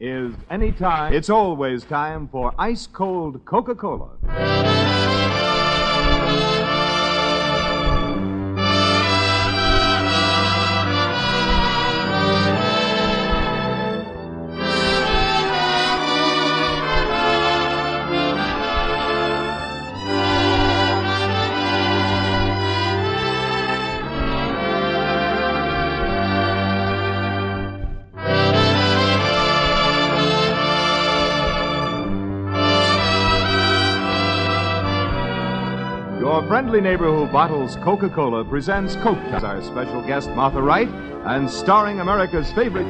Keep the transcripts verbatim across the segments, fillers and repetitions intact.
is any time, it's always time for ice-cold Coca-Cola. Your friendly neighbor who bottles Coca-Cola presents Coke Time as our special guest, Martha Wright, and starring America's favorite...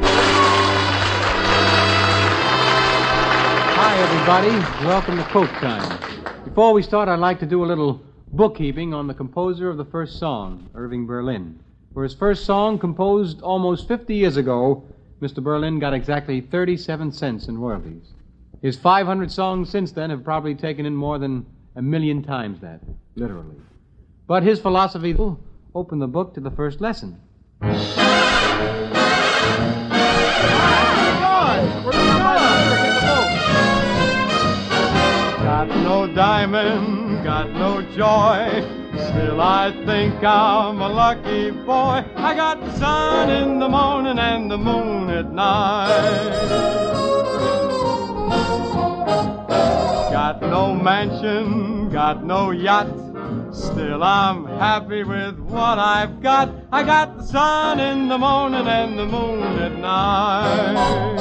Hi, everybody. Welcome to Coke Time. Before we start, I'd like to do a little bookkeeping on the composer of the first song, Irving Berlin. For his first song, composed almost fifty years ago, Mister Berlin got exactly thirty-seven cents in royalties. His five hundred songs since then have probably taken in more than a million times that, literally. But his philosophy will open the book to the first lesson. Got no diamond, got no joy, still I think I'm a lucky boy. I got the sun in the morning and the moon at night. Got no mansion, got no yacht, still I'm happy with what I've got. I got the sun in the morning and the moon at night.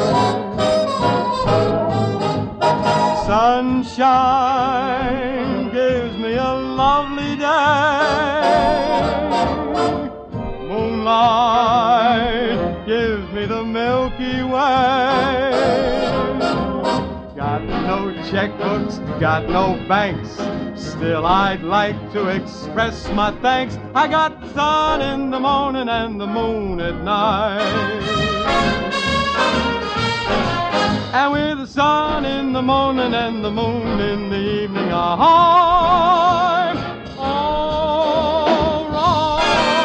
Sunshine gives me a lovely day. Moonlight gives me the Milky Way. Got no checkbooks, got no banks, still I'd like to express my thanks. I got the sun in the morning and the moon at night. And with the sun in the morning and the moon in the evening, I'm all right.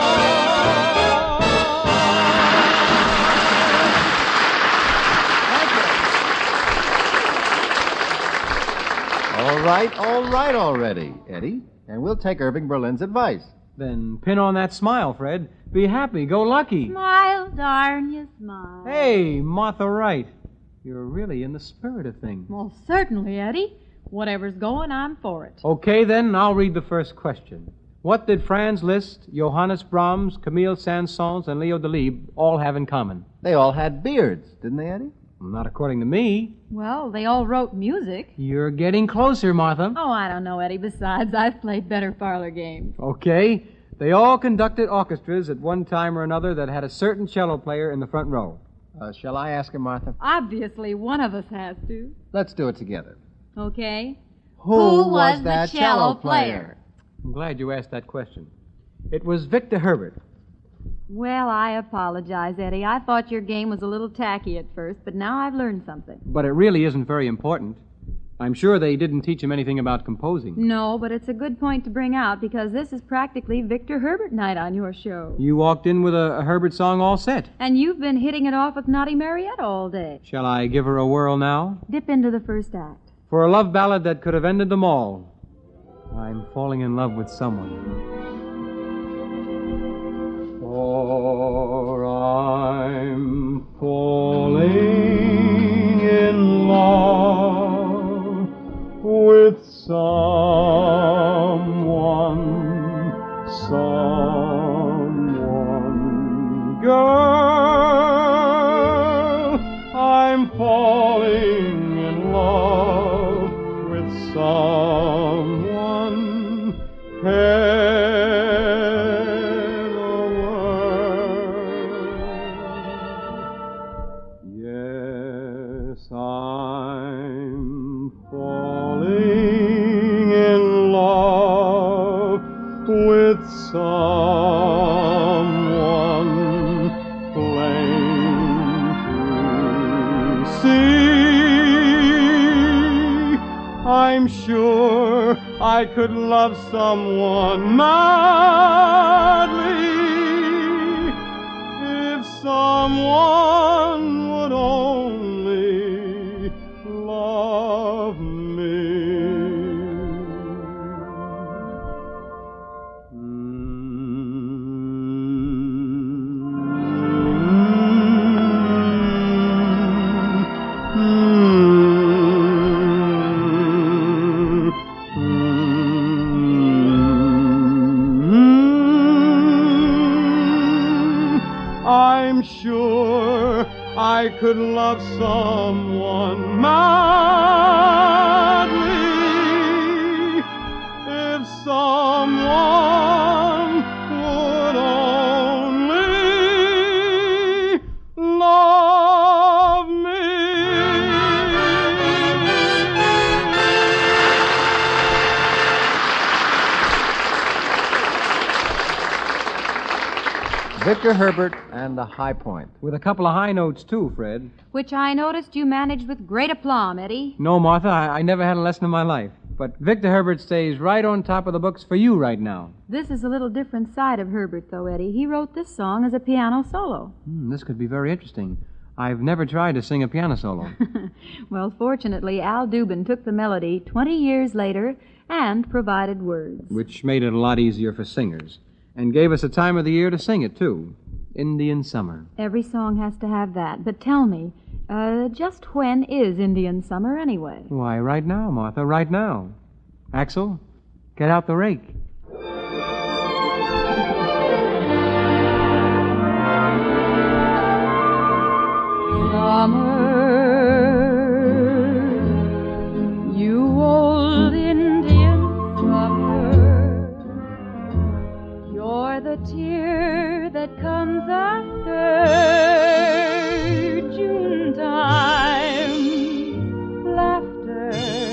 All right, all right already, Eddie. And we'll take Irving Berlin's advice. Then pin on that smile, Fred. Be happy, go lucky. Smile, darn you, smile. Hey, Martha Wright. You're really in the spirit of things. Well, certainly, Eddie. Whatever's going, I'm for it. Okay, then, I'll read the first question. What did Franz Liszt, Johannes Brahms, Camille Saint-Saëns, and Leo Delibes all have in common? They all had beards, didn't they, Eddie? Not according to me. Well, they all wrote music. You're getting closer, Martha. Oh, I don't know, Eddie. Besides, I've played better parlor games. Okay. They all conducted orchestras at one time or another that had a certain cello player in the front row. Uh, shall I ask him, Martha? Obviously, one of us has to. Let's do it together. Okay. Who, Who was that cello player? I'm glad you asked that question. It was Victor Herbert. Well, I apologize, Eddie. I thought your game was a little tacky at first, but now I've learned something. But it really isn't very important. I'm sure they didn't teach him anything about composing. No, but it's a good point to bring out because this is practically Victor Herbert night on your show. You walked in with a, a Herbert song all set. And you've been hitting it off with Naughty Marietta all day. Shall I give her a whirl now? Dip into the first act. For a love ballad that could have ended them all, I'm falling in love with someone. For I'm falling in love with someone, someone, girl. I'm falling in love with someone. Head over. Yes, I'm falling in love with someone plain to see. I'm sure I could love someone madly if someone would only could love someone madly, if someone would only love me. Victor Herbert and the High Point. With a couple of high notes, too, Fred. Which I noticed you managed with great aplomb, Eddie. No, Martha, I, I never had a lesson in my life. But Victor Herbert stays right on top of the books for you right now. This is a little different side of Herbert, though, Eddie. He wrote this song as a piano solo. Hmm, this could be very interesting. I've never tried to sing a piano solo. Well, fortunately, Al Dubin took the melody twenty years later and provided words. Which made it a lot easier for singers. And gave us a time of the year to sing it, too. Indian Summer. Every song has to have that. But tell me, uh, just when is Indian Summer anyway? Why, right now, Martha, right now. Axel, get out the rake. Summer, you old Indian summer, you're the tear that comes after June time, laughter.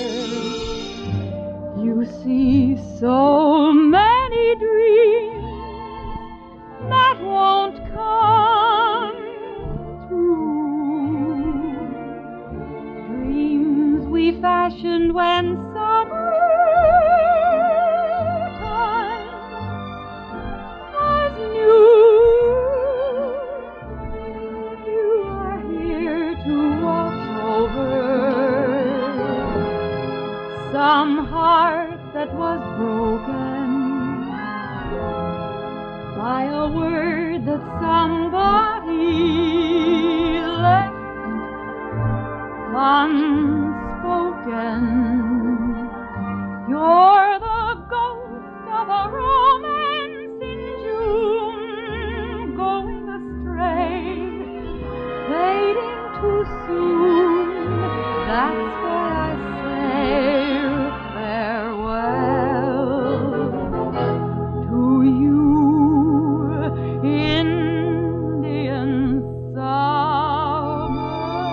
You see so many dreams that won't come true. Dreams we fashioned when summertime was new. You are here to watch over some heart that was broken by a word that somebody left unspoken. You're the ghost of a romance in June, going astray, fading too soon. That's why I say farewell to you, Indian summer.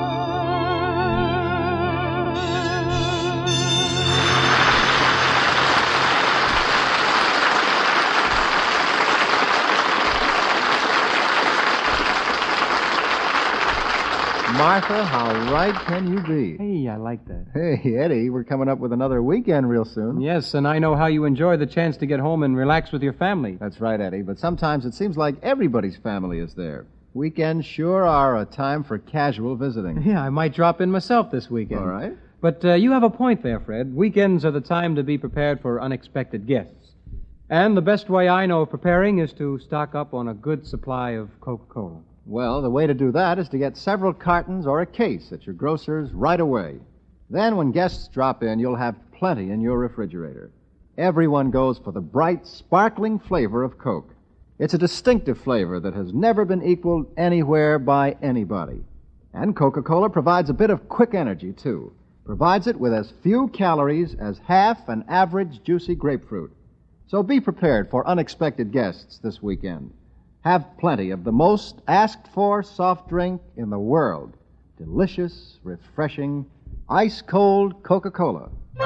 Martha, how right can you be? Hey, I like that. Hey, Eddie, we're coming up with another weekend real soon. Yes, and I know how you enjoy the chance to get home and relax with your family. That's right, Eddie, but sometimes it seems like everybody's family is there. Weekends sure are a time for casual visiting. Yeah, I might drop in myself this weekend. All right. But uh, you have a point there, Fred. Weekends are the time to be prepared for unexpected guests. And the best way I know of preparing is to stock up on a good supply of Coca-Cola. Well, the way to do that is to get several cartons or a case at your grocer's right away. Then when guests drop in, you'll have plenty in your refrigerator. Everyone goes for the bright, sparkling flavor of Coke. It's a distinctive flavor that has never been equaled anywhere by anybody. And Coca-Cola provides a bit of quick energy, too. Provides it with as few calories as half an average juicy grapefruit. So be prepared for unexpected guests this weekend. Have plenty of the most asked-for soft drink in the world. Delicious, refreshing, ice-cold Coca-Cola.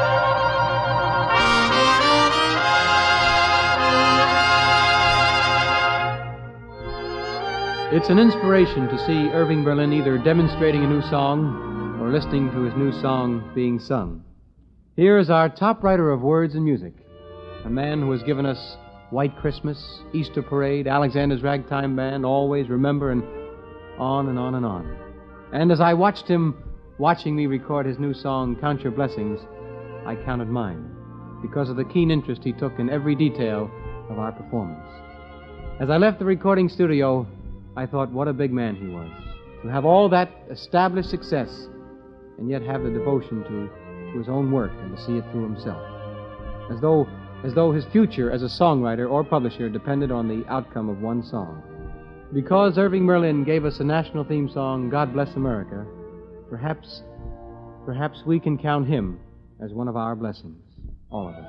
It's an inspiration to see Irving Berlin either demonstrating a new song or listening to his new song being sung. Here is our top writer of words and music, a man who has given us White Christmas, Easter Parade, Alexander's Ragtime Band, Always, Remember, and on and on and on. And as I watched him watching me record his new song, Count Your Blessings, I counted mine, because of the keen interest he took in every detail of our performance. As I left the recording studio, I thought what a big man he was, to have all that established success and yet have the devotion to, to his own work and to see it through himself. As though as though his future as a songwriter or publisher depended on the outcome of one song. Because Irving Berlin gave us a national theme song, God Bless America, perhaps, perhaps we can count him as one of our blessings, all of us.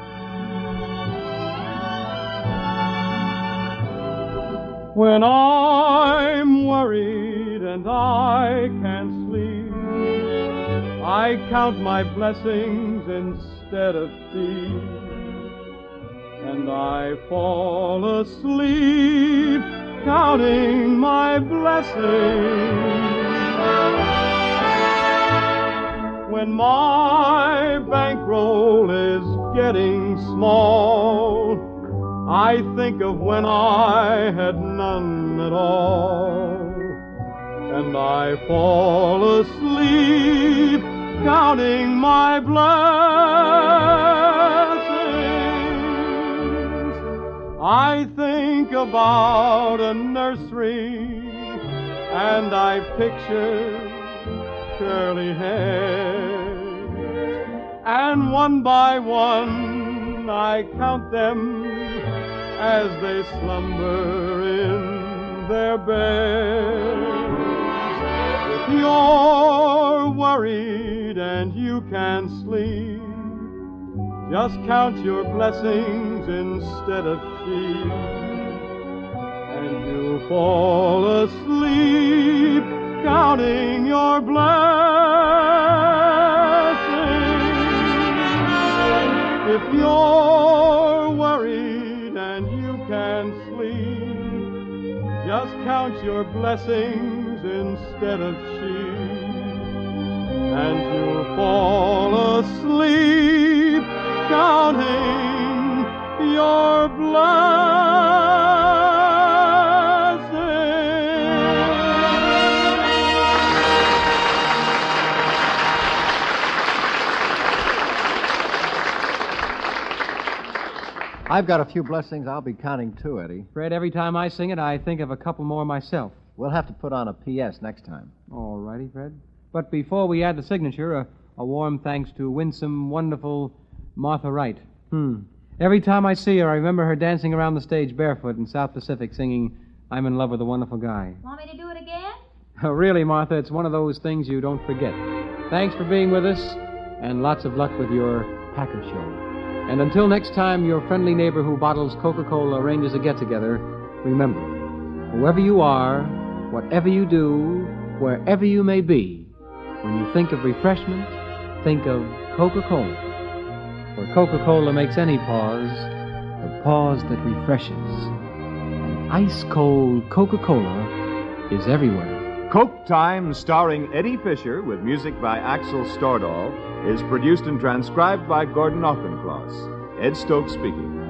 When I'm worried and I can't sleep, I count my blessings instead of sheep, and I fall asleep counting my blessings. When my bankroll is getting small, I think of when I had none at all, and I fall asleep counting my blessings. I think about a nursery, and I picture curly hairs, and one by one I count them as they slumber in their beds. If you're worried and you can't sleep, just count your blessings instead of sheep, and you'll fall asleep counting your blessings. If you're worried and you can't sleep, just count your blessings instead of sheep, and you'll fall asleep counting your blessings. I've got a few blessings I'll be counting too, Eddie. Fred, every time I sing it, I think of a couple more myself. We'll have to put on a P S next time. All righty, Fred. But before we add the signature, a, a warm thanks to winsome, wonderful Martha Wright. Hmm. Every time I see her, I remember her dancing around the stage barefoot in South Pacific singing, I'm in Love with a Wonderful Guy. Want me to do it again? Really, Martha, it's one of those things you don't forget. Thanks for being with us, and lots of luck with your Packer show. And until next time, your friendly neighbor who bottles Coca-Cola arranges a get-together, remember, whoever you are, whatever you do, wherever you may be, when you think of refreshment, think of Coca-Cola. For Coca-Cola makes any pause the pause that refreshes. And ice-cold Coca-Cola is everywhere. Coke Time, starring Eddie Fisher, with music by Axel Stordahl, is produced and transcribed by Gordon Auchincloss. Ed Stokes speaking.